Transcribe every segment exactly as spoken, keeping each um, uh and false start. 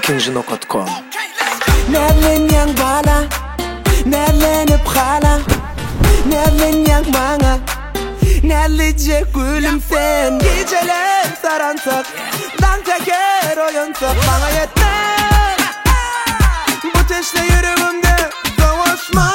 ikinci nokta com. Nereden yang bana, nerlenip hala, nereden yang bana, nerlice gülüm sen. Geceler saransak, dan teker oyunsak bana yetmez. Bu teşle yüreğimde kavuşma.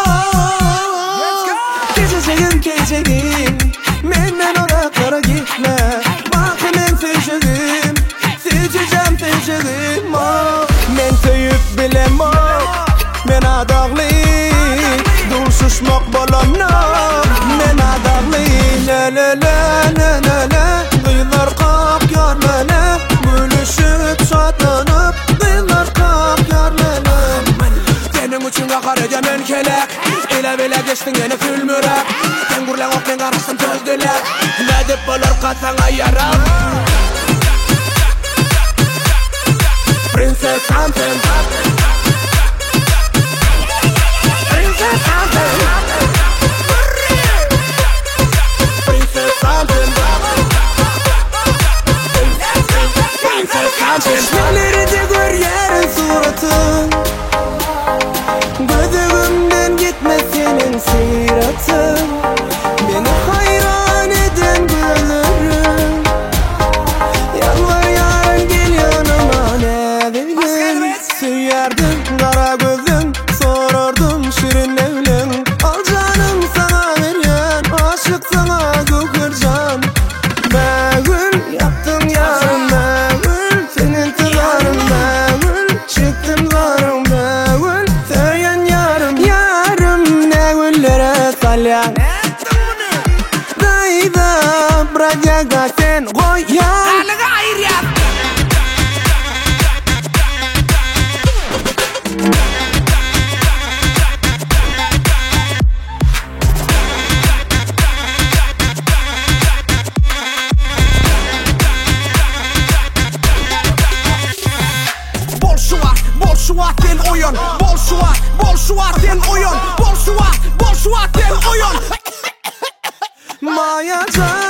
Gececeğim gececeğim, menden oraklara gitme. Bak men seveceğim, seveceğim seveceğim. Men söyüp bilem o, men adağlı, dulşuşmak bolanna. Men adağlı, la la la la la la. Kıyılar kap yarmana, gülüşüp şatlanıp. Kıyılar kap yarmana. Senin için akar edemen kelek. İle bile geçtin yine fülmürek. Sen gurlen ok men karıştın tözdüler. Ne dip olur katana yaram. Princess Anthem, Princess Anthem, Princess Anthem, Princess Anthem. Çeşmelerinde gör yerin suratın, gözümden gitme senin siratın. Beni hayran eden güllerin, yalvar yarın gel yanıma ne bileyim. Süyerdin kara gözün, sorurdum şirin evlen. Al canım sana veren, aşık sana kukırcan. Mağul yaptım yarım mağul, senin tızarım mağul. Çıktım zarım mağul, söyleyen yarım yarım. Ne güllere salyan, dayda bracaga sen koyan. Bolşuvaten oyun, bolşuvat, bolşuvaten oyun, bolşuvat, bolşuvaten oyun. Mayacan